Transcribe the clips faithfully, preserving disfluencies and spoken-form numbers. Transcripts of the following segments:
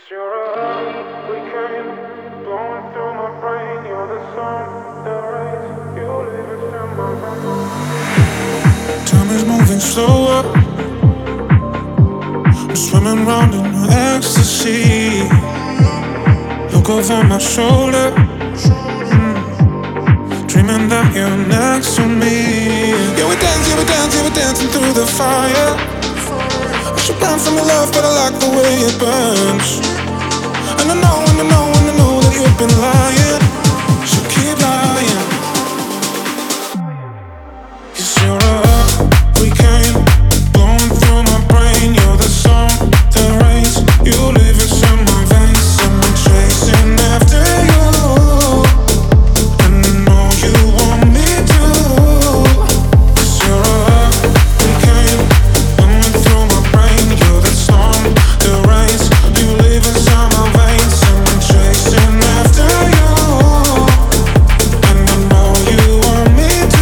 You're a hurricane blowing through my brain. You're the sun that rays. You live inside my brain. Time is moving slower. I'm swimming round in ecstasy. Look over my shoulder, mm. Dreaming that you're next to me. Yeah, we dance, yeah, we dance, yeah, we're dancing through the fire. I should run from your love, but I like the way it burns. And I know, and I know, and I know that you've been lying. So keep lying. 'Cause you're a hurricane blowing through my brain. You're the sun that rays. You live inside my veins, and I'm chasing after you. And I know you want me to. 'Cause you're a hurricane blowing through my brain. You're the sun that rays. You live inside my veins, and I'm chasing after you. And I know you want me to.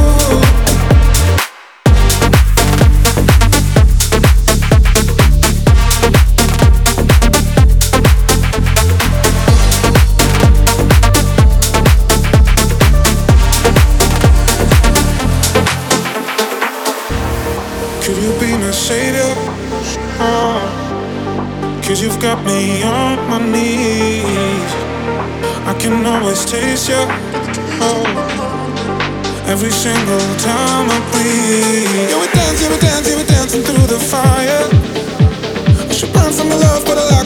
Could you be my savior? Oh, 'cause you've got me on my knees. I can always taste you. Oh, every single time I breathe. Yeah, we dance, yeah, we dance, yeah, we're dancing through the fire. I should run from your love, but I like